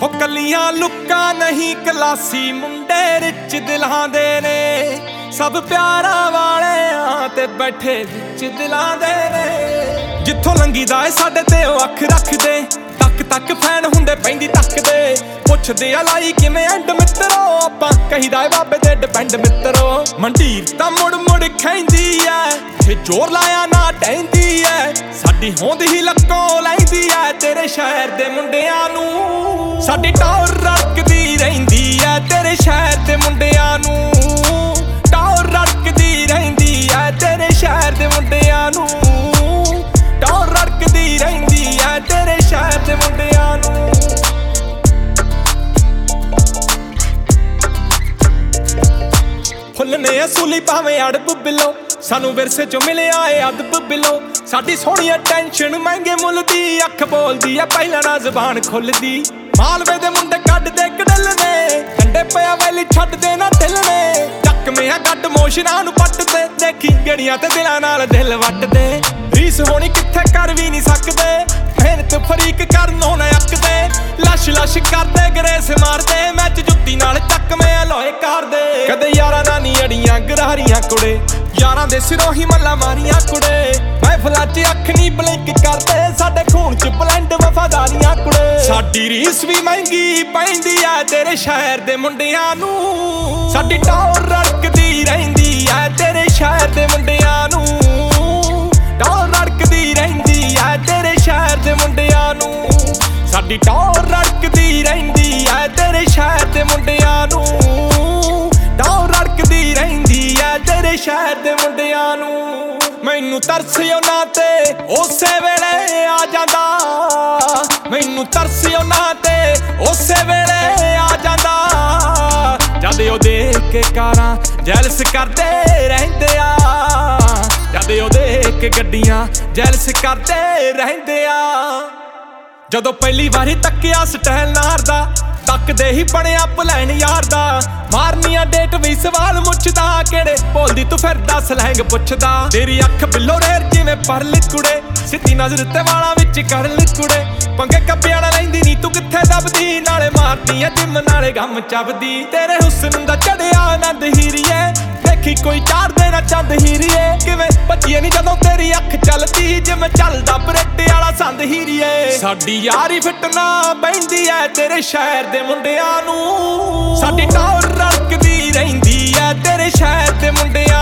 ਹੋ ਕੱਲੀਆਂ ਲੁੱਕਾਂ ਨਹੀਂ ਕਲਾਸੀ ਮੁੰਡੇ ਰਿਚ ਦਿਲਾਂ ਦੇ ਨੇ। ਸਭ ਪਿਆਰਾਂ ਵਾਲਿਆਂ ਤੇ ਬੈਠੇ ਵਿੱਚ ਦਿਲਾਂ ਦੇ ਨੇ। ਜਿੱਥੋਂ ਲੰਘੀਦਾ ਏ ਸਾਡੇ ਤੇ ਉਹ ਅੱਖ ਰੱਖਦੇ, ਤੱਕ ਤੱਕ ਫੈਨ ਹੁੰਦੇ ਪੈਂਦੀ ਤੱਕਦੇ। ਪੁੱਛਦੇ ਆ ਲਾਈ ਕਿਵੇਂ ਐਂਡ ਮਿੱਤਰੋ, ਆਪਾਂ ਕਹੀਦਾ ਏ ਬਾਬੇ ਤੇ ਡਿਪੈਂਡ ਮਿੱਤਰੋ। ਮੰਡੀਰ ਤਾਂ ਮੁੜ ਮੁੜ ਖੈਂਦੀ ਐ, ਜੇ ਜ਼ੋਰ ਲਾਇਆ ਨਾ ਟਹਿੰਦੀ ਐ। ਸਾਡੀ ਹੋਂਦ ਹੀ ਲੱਕੋਂ ਲੈਂਦੀ ਐ ਤੇਰੇ ਸ਼ਹਿਰ ਦੇ ਮੁੰਡਿਆਂ ਨੂੰ। ਸਾਡੀ ਟੌਰ ਰੜਕਦੀ ਰਹਿੰਦੀ ਐ ਤੇਰੇ ਸ਼ਹਿਰ ਦੇ ਮੁੰਡਿਆਂ ਨੂੰ। ਟੌਰ ਰੜਕਦੀ ਰਹਿੰਦੀ ਐ ਤੇਰੇ ਸ਼ਹਿਰ ਦੇ ਮੁੰਡਿਆਂ ਨੂੰ। ਟੌਰ ਰੜਕਦੀ ਰਹਿੰਦੀ ਐ ਤੇਰੇ ਸ਼ਹਿਰ ਦੇ ਮੁੰਡਿਆਂ ਨੂੰ। ਫੁੱਲ ਨੇ ਅਸੂਲੀ ਭਾਵੇਂ ਅੜਬ ਬਿੱਲੋ, ਸਾਨੂੰ ਵਿਰਸੇ ਚੋਂ ਮਿਲਿਆ ਏ ਅਦਬ ਬਿੱਲੋ। ਸਾਡੀ ਸੋਹਣੀਆਂ ਟੈਨਸ਼ਨ ਮਹਿੰਗੇ ਮੁੱਲ ਦੀ, ਅੱਖ ਬੋਲਦੀ ਐ ਪਹਿਲਾਂ ਨਾ ਜ਼ਬਾਨ ਖੁੱਲਦੀ। ਮਾਲਵੇ ਦੇ ਮੁੰਡੇ ਕੱਢਦੇ ਕਡਲ ਨੇ, ਕੰਡੇ ਪਿਆ ਵੈਲੀ ਛੱਡਦੇ ਨਾ ਦਿਲ ਨੇ। ਚੱਕਵੇਂ ਆ ਗੱਡ ਮੋਸ਼ਨਾਂ ਨੂੰ ਪੱਟਦੇ, ਦੇਖੀ ਗੜੀਆਂ ਤੇ ਦਿਲਾਂ ਨਾਲ ਦਿਲ ਵੱਟਦੇ। ਰੀਸ ਹੋਣੀ ਕਿੱਥੇ ਕਰ ਵੀ ਨਹੀਂ ਸਕਦੇ, ਮਿਹਨਤ ਫਰੀਕ ਕਰਨੋਂ ਨਾ ਅੱਕਦੇ। ਲਸ਼ ਲਸ਼ ਕਰਦੇ ਗਰੇਸ ਮਾਰਦੇ, ਮੈਚ ਜੁੱਤੀ ਨਾਲ ਚੱਕਵੇਂ ਲੋਏ ਕਰਦੇ। ਕਦੇ ਯਾਰਾਂ ਨਾਲ ਨੀ ਅੜੀਆਂ ਗਰਾਰੀਆਂ ਕੁੜੇ, ਯਾਰਾਂ ਦੇ ਸਿਰੋਂ ਹੀ ਮੱਲਾ ਮਾਰੀਆਂ ਕੁੜੇ। ਮਹਿਫਲਾਂ 'ਚ ਅੱਖ ਨੀ ਬਲਿੰਕ ਕਰਦੇ, ਸਾਡੇ ਖੂਨ 'ਚ ਬਲੈਂਡ ਵਫਾਦਾਰੀਆਂ ਕੁੜੇ। ਸਾਡੀ ਰੀਸ ਵੀ ਮਹਿੰਗੀ ਪੈਂਦੀ ਐ ਤੇਰੇ ਸ਼ਹਿਰ ਦੇ ਮੁੰਡਿਆਂ ਨੂੰ। ਸਾਡੀ ਟੌਰ ਰੜਕਦੀ ਰਹਿੰਦੀ ਐ ਤੇਰੇ ਸ਼ਹਿਰ ਦੇ ਮੁੰਡਿਆਂ ਨੂੰ। ਟੌਰ ਰੜਕਦੀ ਰਹਿੰਦੀ ਐ ਤੇਰੇ ਸ਼ਹਿਰ ਦੇ ਮੁੰਡਿਆਂ ਨੂੰ। ਸਾਡੀ ਟੌਰ ਰੜਕਦੀ ਰਹਿੰਦੀ ਐ ਤੇਰੇ ਸ਼ਹਿਰ ਦੇ ਮੁੰਡਿਆਂ ਨੂੰ। ਟੌਰ ਰੜਕਦੀ ਰਹਿੰਦੀ ਐ ਤੇਰੇ ਸ਼ਹਿਰ ਦੇ ਮੁੰਡਿਆਂ ਨੂੰ। ਮੈਨੂੰ ਤਰਸ ਉਹਨਾਂ ਤੇ ਉਸੇ ਵੇਲੇ ਆ ਜਾਂਦਾ, ਮੈਨੂੰ ਤਰਸ ਉਹਨਾਂ ਤੇ ਉਸੇ ਵੇਲੇ ਆ ਜਾਂਦਾ। ਜਦ ਉਹ ਦੇਖ ਕੇ ਕਾਰਾਂ ਜੈਲਸ ਕਰਦੇ ਰਹਿੰਦੇ ਆ, ਜਦ ਉਹ ਦੇਖ ਕੇ ਗੱਡੀਆਂ ਜੈਲਸ ਕਰਦੇ ਰਹਿੰਦੇ ਆ। ਜਦੋਂ ਪਹਿਲੀ ਵਾਰੀ ਤੱਕਿਆ ਸਟਾਈਲ ਨਾਰ ਦਾ, ਤੱਕਦੇ ਹੀ ਬਣਿਆ ਪਲੈਨ ਯਾਰ ਦਾ। ਮਾਰਨੀਆਂ ਡੇਟ ਵੀ ਸਵਾਲ ਮੁੱਛਦਾ, ਕਿਹੜੇ ਬੋਲਦੀ ਤੂੰ ਫਿਰਦਾ ਸਲੈਂਗ ਪੁੱਛਦਾ। ਤੇਰੀ ਅੱਖ ਬਿੱਲੋ ਰੇਰ ਜਿਵੇਂ ਪਰ ਲਿਕੁੜੇ, ਸਿੱਧੀ ਨਜ਼ਰ ਤੇ ਵਾਲਾਂ ਵਿੱਚ ਕਰ ਲਿਕੁੜੇ। ਪੰਗੇ ਕੱਬਿਆਂ ਨਾਲ ਲੈਂਦੀ ਨੀ ਤੂੰ ਕਿੱਥੇ ਦੱਬਦੀ, ਨਾਲੇ ਮਾਰਦੀ ਐ ਜਿੰਮ ਨਾਲੇ ਗਮ ਚੱਬਦੀ। ਤੇਰੇ ਹੁਸਨ ਦਾ ਚੜਿਆ ਆਨੰਦ ਹੀਰੀਏ, ਦੇਖੀ ਕੋਈ ਚਾੜਦੇ ਨਾ ਚੰਦ ਹੀਰੀਏ। ਕਿਵੇਂ ਭੱਜੀਏ ਨੀ ਜਦੋਂ ਤੇਰੀ ਅੱਖ ਚੱਲਦੀ, ਜਿਵੇਂ ਚੱਲਦਾ ਬਰੇਟੇ ਵਾਲਾ ਸੰਦ ਹੀਰੀਏ। ਸਾਡੀ ਯਾਰੀ ਫਿੱਟ ਨਾ ਬਹਿੰਦੀ ਐ ਤੇਰੇ ਸ਼ਹਿਰ ਦੇ ਮੁੰਡਿਆਂ ਨੂੰ। ਸਾਡੀ ਟੌਰ ਰੜਕਦੀ ਰਹਿੰਦੀ ਐ ਤੇਰੇ ਸ਼ਹਿਰ ਦੇ ਮੁੰਡਿਆਂ